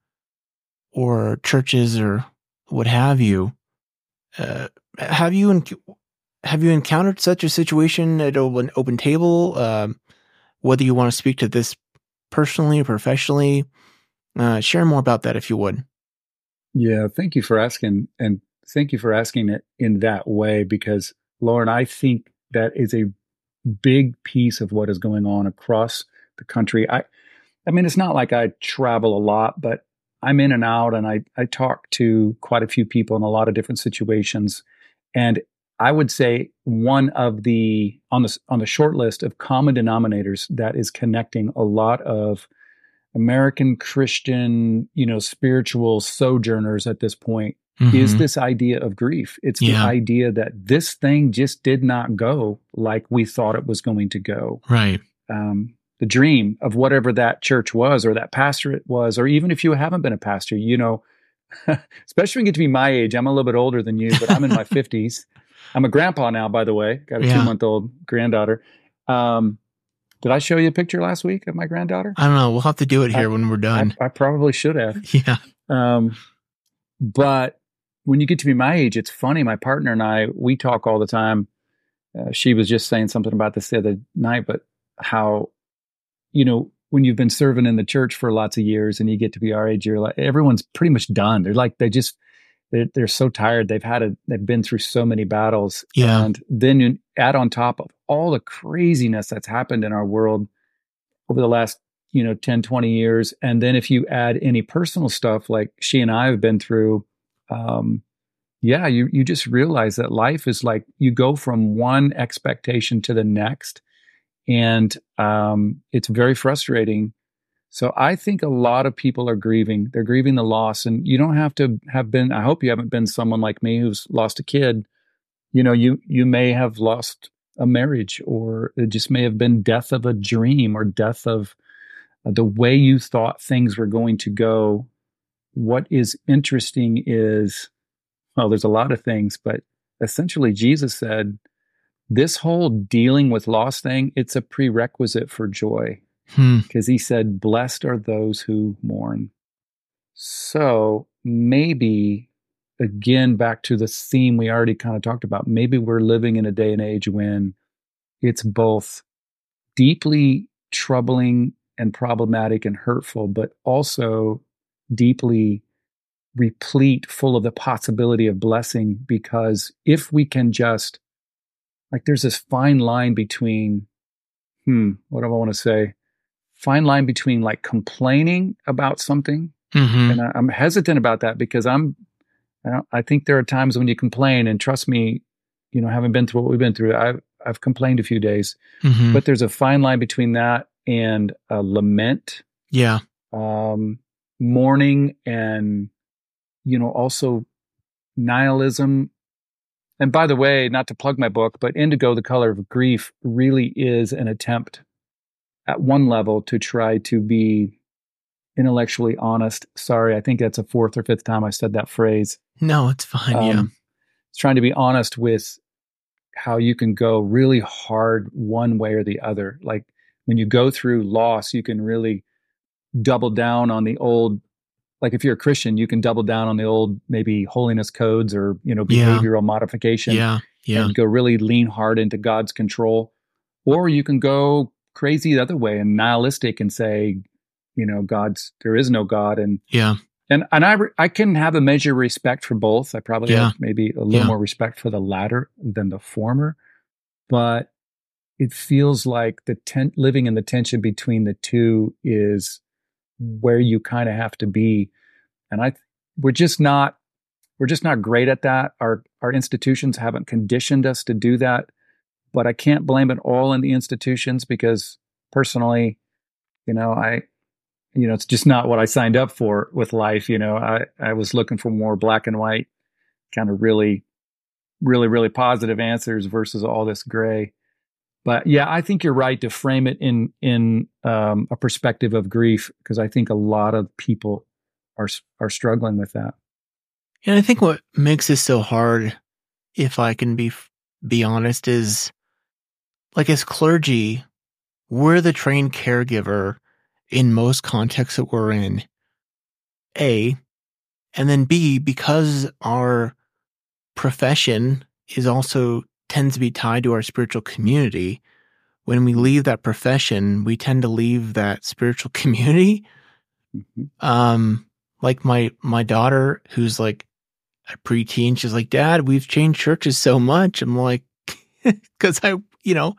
or churches or what have you. Uh, have you enc- have you encountered such a situation at an open table? Um, whether you want to speak to this personally or professionally, uh, share more about that if you would. Yeah, thank you for asking, and thank you for asking it in that way, because Lauren, I think that is a big piece of what is going on across the country. I, I mean, it's not like I travel a lot, but I'm in and out, and I I talk to quite a few people in a lot of different situations, and I would say one of the on the on the short list of common denominators that is connecting a lot of American Christian, you know, spiritual sojourners at this point Mm-hmm. is this idea of grief. It's Yeah. the idea that this thing just did not go like we thought it was going to go. Right. Um, the dream of whatever that church was, or that pastorate was, or even if you haven't been a pastor, you know, especially when you get to be my age, I'm a little bit older than you, but I'm in my fifties. I'm a grandpa now, by the way, got a Yeah. two month old granddaughter. Um, did I show you a picture last week of my granddaughter? I don't know. We'll have to do it here I- when we're done. I, I probably should have. yeah. Um, but when you get to be my age, it's funny. My partner and I, we talk all the time. Uh, she was just saying something about this the other night, but how, you know, when you've been serving in the church for lots of years and you get to be our age, you're like, everyone's pretty much done. They're like, they just, they're, they're so tired. They've had a, they've been through so many battles. Yeah. And then you add on top of all the craziness that's happened in our world over the last, you know, ten, twenty years. And then if you add any personal stuff like she and I have been through, um, yeah, you, you just realize that life is like, you go from one expectation to the next, and um, it's very frustrating. So I think a lot of people are grieving. They're grieving the loss, and you don't have to have been, I hope you haven't been someone like me who's lost a kid. You know, you, you may have lost a marriage, or it just may have been death of a dream, or death of uh, the way you thought things were going to go. What is interesting is, well, there's a lot of things, but essentially Jesus said, this whole dealing with loss thing, it's a prerequisite for joy. Hmm. Because he said, blessed are those who mourn. So maybe, again, back to the theme we already kind of talked about, maybe we're living in a day and age when it's both deeply troubling and problematic and hurtful, but also deeply replete, full of the possibility of blessing. Because if we can just, like, there's this fine line between, hmm, what do I want to say? Fine line between like complaining about something. Mm-hmm. And I, I'm hesitant about that because I'm, I, don't, I think there are times when you complain, and trust me, you know, having been through what we've been through, I've, I've complained a few days, Mm-hmm. but there's a fine line between that and a lament, Yeah. um, mourning, and, you know, also nihilism. And by the way, not to plug my book, but Indigo, The Color of Grief really is an attempt at one level to try to be intellectually honest. Sorry, I think that's a fourth or fifth time I said that phrase. No, it's fine. Um, yeah. It's trying to be honest with how you can go really hard one way or the other. Like when you go through loss, you can really double down on the old, like if you're a Christian, you can double down on the old, maybe holiness codes or, you know, Yeah. behavioral modification. Yeah. Yeah. And go really lean hard into God's control. Or you can go crazy the other way and nihilistic and say, you know, God's, there is no God. And, Yeah. and, and I, I can have a measure of respect for both. I probably Yeah. have maybe a little Yeah. more respect for the latter than the former, but it feels like the ten, living in the tension between the two is where you kind of have to be. And I, we're just not, we're just not great at that. Our, our institutions haven't conditioned us to do that. But I can't blame it all on the institutions because personally, you know, I, you know, it's just not what I signed up for with life. You know, I, I was looking for more black and white, kind of really, really, really positive answers versus all this gray. But yeah, I think you're right to frame it in, in um, a perspective of grief, because I think a lot of people are, are struggling with that. And I think what makes this so hard, if I can be, be honest, is like as clergy, we're the trained caregiver in most contexts that we're in, A, and then B, because our profession is also tends to be tied to our spiritual community. When we leave that profession, we tend to leave that spiritual community. Mm-hmm. Um, like my, my daughter, who's like a preteen, she's like, Dad, we've changed churches so much. I'm like, cause I, you know,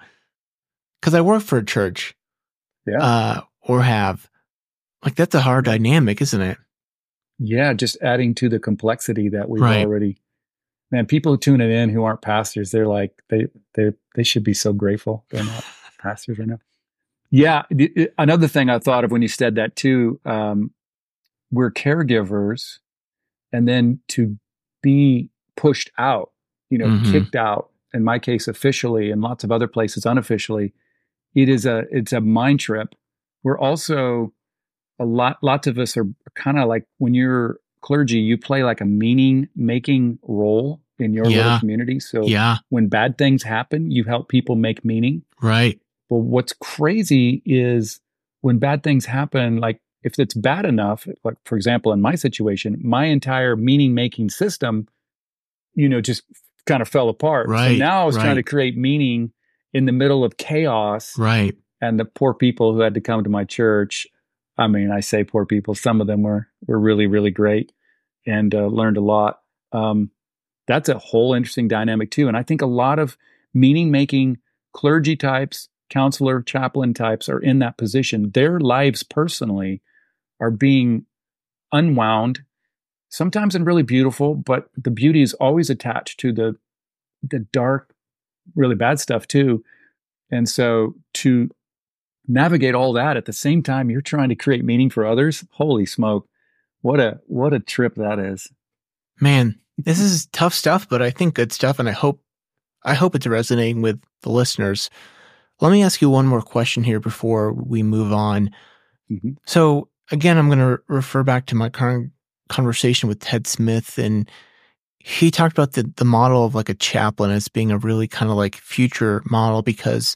cause I work for a church. Yeah. Uh, or have. Like, that's a hard dynamic, isn't it? Yeah, just adding to the complexity that we've Right. already. Man, people tuning in who aren't pastors, they're like they they they should be so grateful they're not pastors right now. Yeah, th- th- another thing I thought of when you said that too, um, we're caregivers, and then to be pushed out, you know, Mhm. kicked out. In my case, officially, and lots of other places unofficially, it is a it's a mind trip. We're also a lot. Lots of us are kind of like when you're clergy, you play like a meaning making role in your Yeah. little community. So Yeah. when bad things happen, you help people make meaning. Right. But what's crazy is when bad things happen, like if it's bad enough, like for example, in my situation, my entire meaning making system, you know, just kind of fell apart. Right, So now I was right. trying to create meaning in the middle of chaos. Right. And the poor people who had to come to my church, I mean, I say poor people, some of them were, were really, really great and uh, learned a lot. Um, that's a whole interesting dynamic too. And I think a lot of meaning-making clergy types, counselor, chaplain types are in that position. Their lives personally are being unwound, sometimes in really beautiful, but the beauty is always attached to the the dark, really bad stuff too. And so to navigate all that at the same time you're trying to create meaning for others, holy smoke, what a what a trip that is. Man, this is tough stuff, but I think good stuff, and I hope I hope it's resonating with the listeners. Let me ask you one more question here before we move on. Mm-hmm. So again, I'm going to refer back to my current conversation with Ted Smith, and he talked about the, the model of like a chaplain as being a really kind of like future model because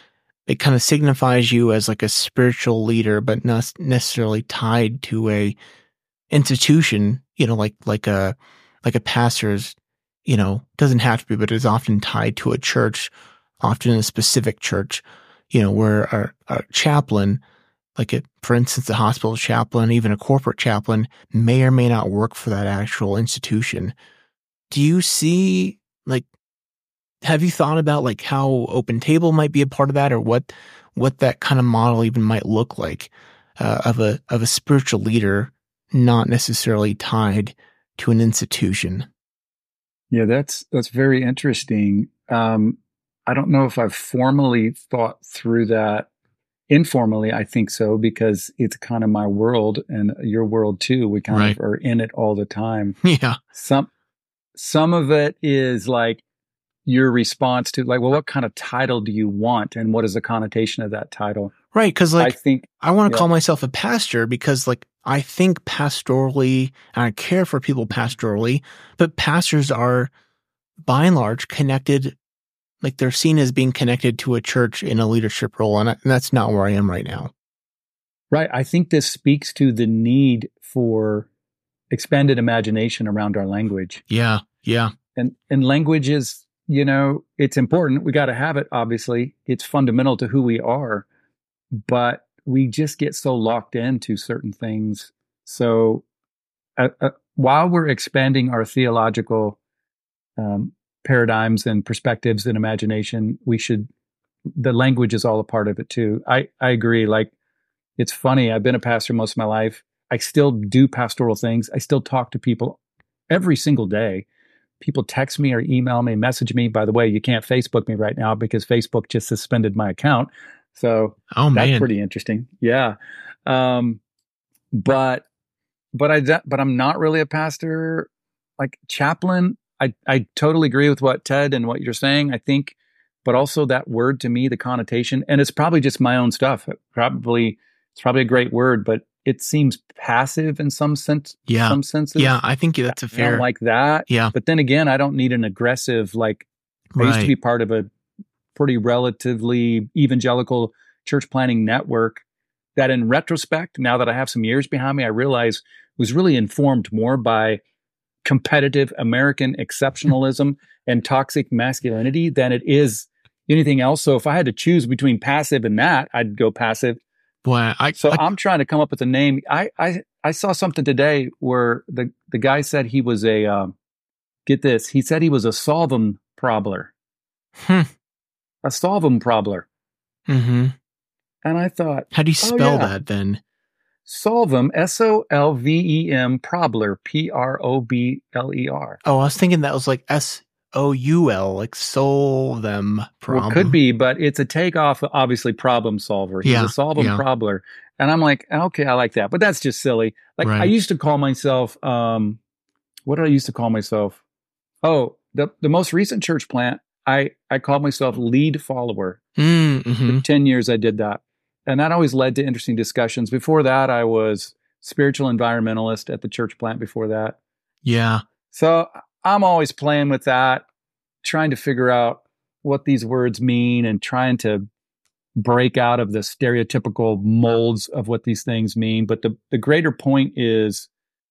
it kind of signifies you as like a spiritual leader, but not necessarily tied to a institution, you know, like, like a, like a pastor's, you know, doesn't have to be, but is often tied to a church, often a specific church, you know, where a, a chaplain, like a, for instance, a hospital chaplain, even a corporate chaplain may or may not work for that actual institution. Do you see, like, have you thought about like how Open Table might be a part of that, or what, what that kind of model even might look like uh, of a of a spiritual leader, not necessarily tied to an institution? Yeah, that's that's very interesting. Um, I don't know if I've formally thought through that. Informally, I think so, because it's kind of my world and your world too. We kind Right. of are in it all the time. Yeah. Some some of it is like your response to like, well, what kind of title do you want, and what is the connotation of that title? Right, because like I think I want to yeah. call myself a pastor because like I think pastorally and I care for people pastorally, but pastors are by and large connected, like they're seen as being connected to a church in a leadership role, and, I, and that's not where I am right now. Right. I think this speaks to the need for expanded imagination around our language. Yeah, yeah. And and language is, you know, it's important. We got to have it, obviously. It's fundamental to who we are. But we just get so locked into certain things. So uh, uh, while we're expanding our theological um, paradigms and perspectives and imagination, we should, the language is all a part of it too. I, I agree. Like, it's funny. I've been a pastor most of my life. I still do pastoral things. I still talk to people every single day. People text me or email me, message me. By the way, you can't Facebook me right now because Facebook just suspended my account. So oh, that's man. pretty interesting. Yeah. Um, but, but I, but I'm not really a pastor. Like chaplain, I, I totally agree with what Ted and what you're saying. I think, but also that word to me, the connotation, and it's probably just my own stuff. It probably, it's probably a great word, but it seems passive in some sense. Yeah. Some senses. Yeah. I think that's a I fair, don't like that. yeah. But then again, I don't need an aggressive, like, I used to Right. be part of a pretty relatively evangelical church planning network that in retrospect, now that I have some years behind me, I realize was really informed more by competitive American exceptionalism and toxic masculinity than it is anything else. So if I had to choose between passive and that, I'd go passive. Boy, I, So I, I'm trying to come up with a name. I I, I saw something today where the, the guy said he was a, um, get this, he said he was a solvum probler. hmm. A solvum probler. Mm-hmm. And I thought, How do you oh, spell yeah. that then? Solvum, S O L V E M, probler, P R O B L E R. Oh, I was thinking that was like S O U L, like solve them problem. Well, could be, but it's a takeoff, obviously, problem solver. He's Yeah, a solvum yeah. probler. And I'm like, okay, I like that. But that's just silly. Like, I Right. used to call myself, um, what did I used to call myself? Oh, the, the most recent church plant, I, I called myself lead follower. Mm-hmm. For ten years, I did that. And that always led to interesting discussions. Before that, I was spiritual environmentalist at the church plant before that. Yeah. So I'm always playing with that, trying to figure out what these words mean and trying to break out of the stereotypical molds of what these things mean. But the, the greater point is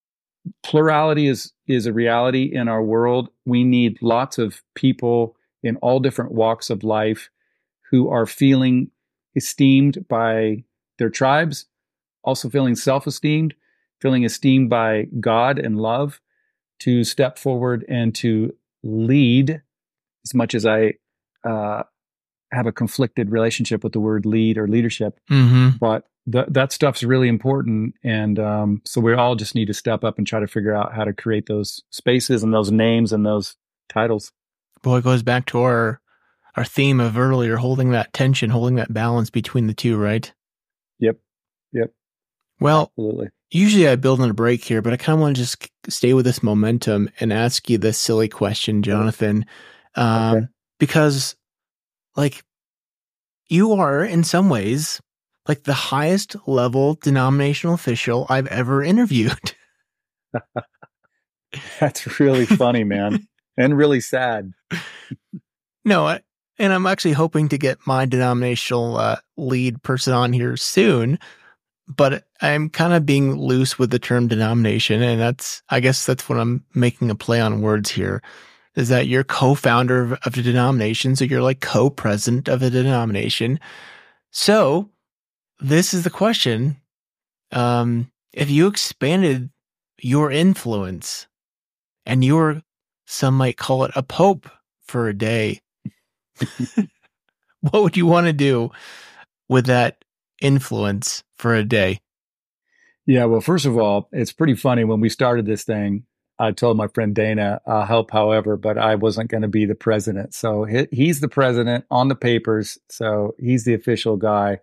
plurality is, is a reality in our world. We need lots of people in all different walks of life who are feeling esteemed by their tribes, also feeling self-esteemed, feeling esteemed by God and love, to step forward and to lead, as much as I uh, have a conflicted relationship with the word lead or leadership. Mm-hmm. But th- that stuff's really important. And um, so we all just need to step up and try to figure out how to create those spaces and those names and those titles. Boy, it goes back to our our theme of earlier, holding that tension, holding that balance between the two, right? Yep. Yep. Well, Absolutely. usually I build on a break here, but I kind of want to just stay with this momentum and ask you this silly question, Jonathan. Um, Okay. Because, like, you are, in some ways, like the highest level denominational official I've ever interviewed. That's really funny, man, and really sad. No, I, and I'm actually hoping to get my denominational uh, lead person on here soon, but I'm kind of being loose with the term denomination, and that's, I guess that's what I'm making a play on words here, is that you're co-founder of, of a denomination, so you're like co-president of a denomination. So this is the question. Um, if you expanded your influence and you were, some might call it a pope for a day, what would you want to do with that influence for a day? Yeah, well, first of all, it's pretty funny. When we started this thing, I told my friend Dana, I'll help however, but I wasn't going to be the president. So he, he's the president on the papers. So he's the official guy.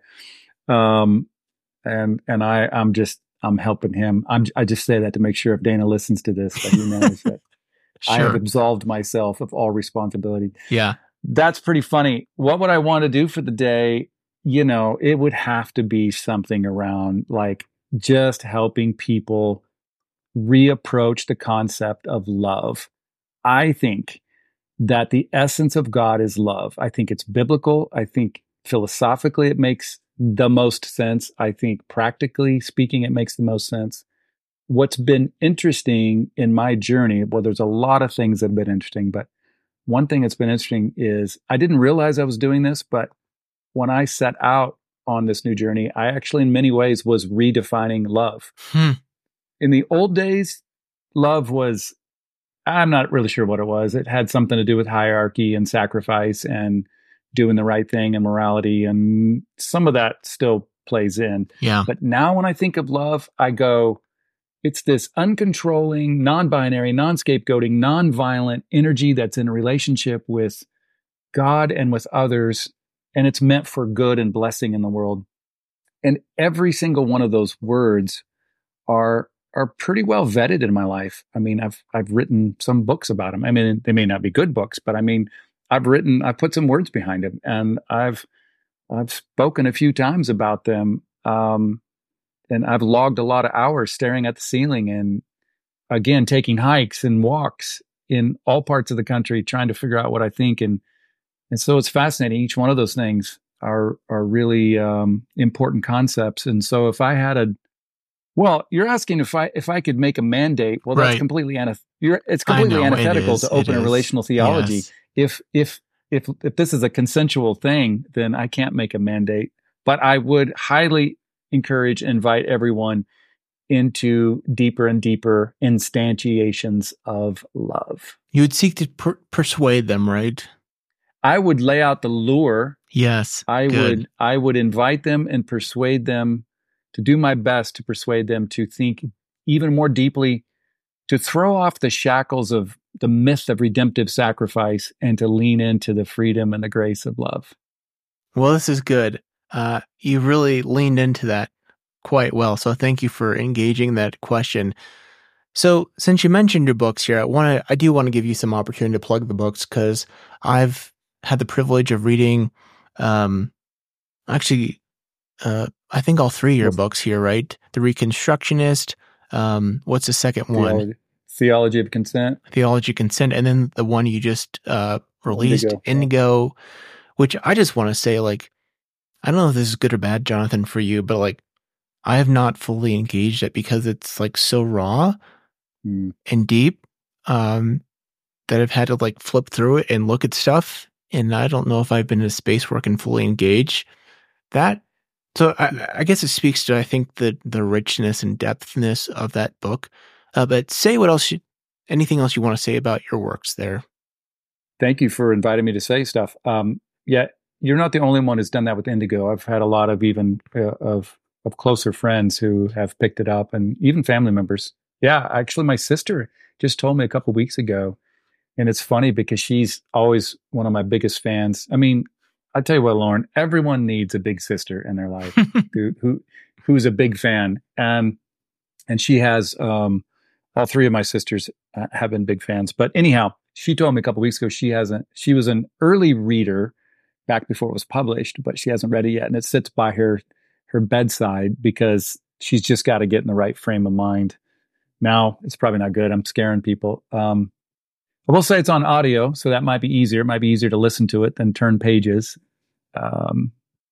Um, and and I, I'm just, I'm helping him. I'm, I just say that to make sure if Dana listens to this, that he knows that Sure. I have absolved myself of all responsibility. Yeah. That's pretty funny. What would I want to do for the day? You know, it would have to be something around like just helping people reapproach the concept of love. I think that the essence of God is love. I think it's biblical. I think philosophically it makes the most sense. I think practically speaking, it makes the most sense. What's been interesting in my journey, well, there's a lot of things that have been interesting, but one thing that's been interesting is I didn't realize I was doing this, but when I set out on this new journey, I actually in many ways was redefining love. Hmm. In the old days, love was, I'm not really sure what it was. It had something to do with hierarchy and sacrifice and doing the right thing and morality. And some of that still plays in. Yeah. But now when I think of love, I go, it's this uncontrolling, non-binary, non-scapegoating, non-violent energy that's in a relationship with God and with others. And it's meant for good and blessing in the world. And every single one of those words are are pretty well vetted in my life. I mean, I've I've written some books about them. I mean, they may not be good books, but I mean, I've written, I've put some words behind them, and I've I've spoken a few times about them. Um, and I've logged a lot of hours staring at the ceiling and again taking hikes and walks in all parts of the country, trying to figure out what I think. And and so it's fascinating. Each one of those things are are really um, important concepts. And so if I had a Well, you're asking if I if I could make a mandate. Well, that's Right. completely anth- you're, it's completely know, it antithetical is, to it open a is. relational theology. Yes. If if if if this is a consensual thing, then I can't make a mandate. But I would highly encourage, invite everyone into deeper and deeper instantiations of love. You would seek to per- persuade them, right? I would lay out the lure. Yes. I Good. would I would invite them and persuade them, to do my best to persuade them to think even more deeply, to throw off the shackles of the myth of redemptive sacrifice and to lean into the freedom and the grace of love. Well, this is good. Uh, you really leaned into that quite well. So thank you for engaging that question. So since you mentioned your books here, I want to, I do want to give you some opportunity to plug the books because I've had the privilege of reading, um, actually, uh, I think all three of your Yes. books here, right? The Reconstructionist. Um, what's the second one? Theology, Theology of Consent. Theology of Consent, and then the one you just uh, released, Indigo. Indigo, which I just want to say, like, I don't know if this is good or bad, Jonathan, for you, but like, I have not fully engaged it because it's like so raw Mm. and deep um, that I've had to like flip through it and look at stuff, and I don't know if I've been in a space where I can fully engage that. So I, I guess it speaks to, I think, the the richness and depthness of that book. Uh, but say what else, you, anything else you want to say about your works there. Thank you for inviting me to say stuff. Um, yeah, you're not the only one who's done that with Indigo. I've had a lot of even uh, of of closer friends who have picked it up, and even family members. Yeah, actually, my sister just told me a couple weeks ago, and it's funny because she's always one of my biggest fans. I mean, I tell you what, Lauren, everyone needs a big sister in their life who, who who's a big fan, and and she has um, all three of my sisters uh, have been big fans. But anyhow, she told me a couple weeks ago she hasn't. She was an early reader back before it was published, but she hasn't read it yet, and it sits by her her bedside because she's just got to get in the right frame of mind Now it's probably not good. I'm scaring people. Um, I will say it's on audio, so that might be easier. It might be easier to listen to it than turn pages. Um,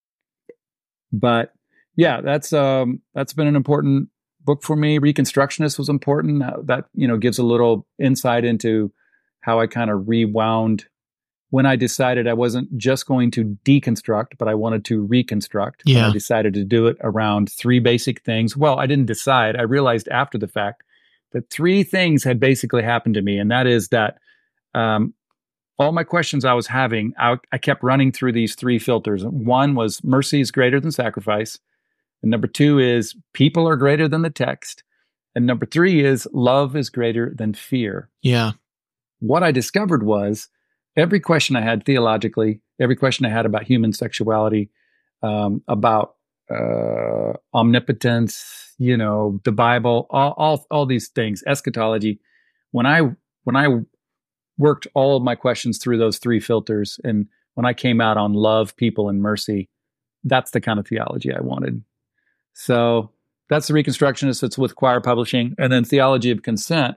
but yeah, that's um, that's been an important book for me. Reconstructionist was important. That, that you know gives a little insight into how I kind of rewound when I decided I wasn't just going to deconstruct, but I wanted to reconstruct. Yeah. And I decided to do it around three basic things. Well, I didn't decide. I realized after the fact that three things had basically happened to me. And that is that um, all my questions I was having, I, I kept running through these three filters. One was mercy is greater than sacrifice. And number two is people are greater than the text. And number three is love is greater than fear. Yeah. What I discovered was every question I had theologically, every question I had about human sexuality, um, about uh, omnipotence, you know, the Bible, all, all all these things, eschatology. When I when I worked all of my questions through those three filters, and when I came out on love, people, and mercy, that's the kind of theology I wanted. So that's the Reconstructionist. It's with Quire Publishing, and then Theology of Consent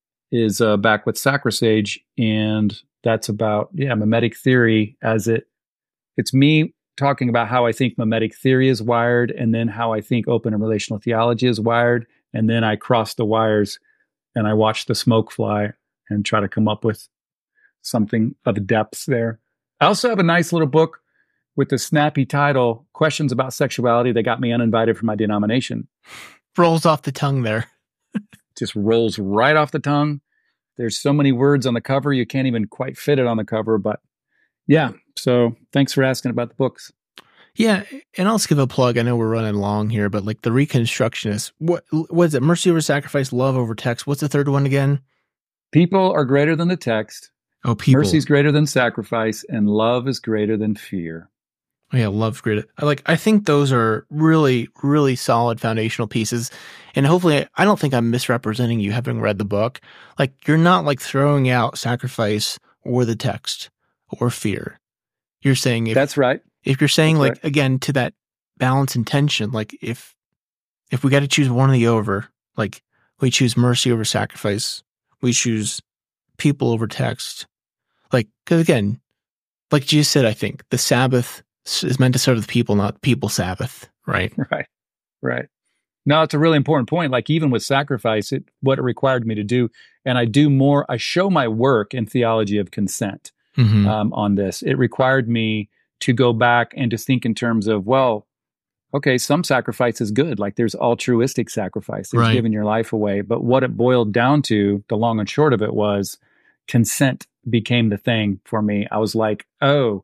is uh, back with Sacrisage, and that's about yeah mimetic theory as it. It's me talking about how I think mimetic theory is wired, and then how I think open and relational theology is wired, and then I cross the wires and I watch the smoke fly and try to come up with something of depth there. I also have a nice little book with the snappy title, Questions About Sexuality That Got Me Uninvited from My Denomination. Rolls off the tongue there. Just rolls right off the tongue. There's so many words on the cover, you can't even quite fit it on the cover. But yeah, so thanks for asking about the books. Yeah, and I'll just give a plug. I know we're running long here, but like the Reconstructionist, what what is it? Mercy over sacrifice, love over text. What's the third one again? People are greater than the text. Oh, people. Mercy is greater than sacrifice, and love is greater than fear. Oh, yeah, love's greater. I like. I think those are really, really solid foundational pieces. And hopefully, I don't think I'm misrepresenting you having read the book. Like, you're not like throwing out sacrifice or the text or fear. You're saying if that's right. If you're saying that's like right. again to that balance and tension, like if if we got to choose one or the over, like we choose mercy over sacrifice, we choose people over text. Like, because again, like Jesus said, I think the Sabbath is meant to serve the people, not people Sabbath, right? Right, right. No, it's a really important point. Like even with sacrifice, it what it required me to do, and I do more. I show my work in Theology of Consent Mm-hmm. um, on this. It required me to go back and to think in terms of, well, okay, some sacrifice is good. Like there's altruistic sacrifice, there's Right. giving your life away. But what it boiled down to, the long and short of it was, consent became the thing for me. I was like, oh,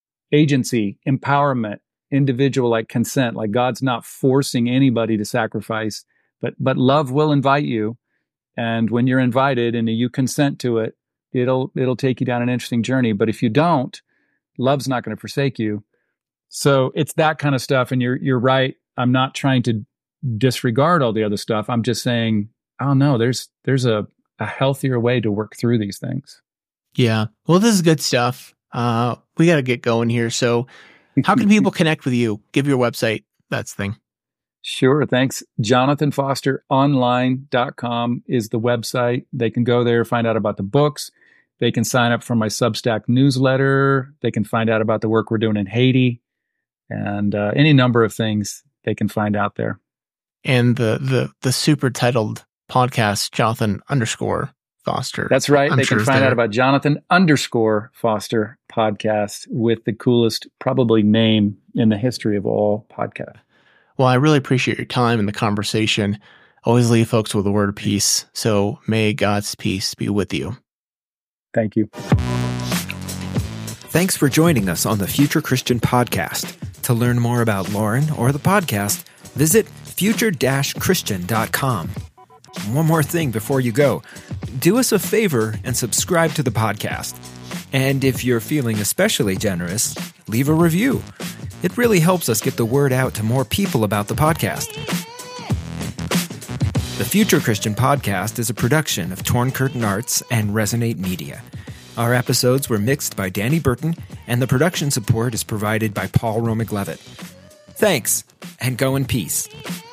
agency, empowerment, individual like consent. Like God's not forcing anybody to sacrifice, but but love will invite you. And when you're invited and you consent to it, it'll it'll take you down an interesting journey. But if you don't, love's not going to forsake you. So it's that kind of stuff. And you're you're right. I'm not trying to disregard all the other stuff. I'm just saying, oh no, there's there's a, a healthier way to work through these things. Yeah. Well, this is good stuff. Uh, we got to get going here. So how can people connect with you? Give your website. That's the thing. Sure. Thanks. jonathan foster online dot com is the website. They can go there, find out about the books. They can sign up for my Substack newsletter. They can find out about the work we're doing in Haiti, and uh, any number of things they can find out there. And the the the super titled podcast, Jonathan underscore Foster. That's right. I'm they sure can it's find there. out about Jonathan underscore Foster podcast with the coolest probably name in the history of all podcasts. Well, I really appreciate your time and the conversation. Always leave folks with a word of peace. So may God's peace be with you. Thank you. Thanks for joining us on the Future Christian Podcast. To learn more about Lauren or the podcast, visit future dash christian dot com. One more thing before you go. Do us a favor and subscribe to the podcast. And if you're feeling especially generous, leave a review. It really helps us get the word out to more people about the podcast. The Future Christian Podcast is a production of Torn Curtain Arts and Resonate Media. Our episodes were mixed by Danny Burton, and the production support is provided by Paul Romick-Levitt. Thanks, and go in peace.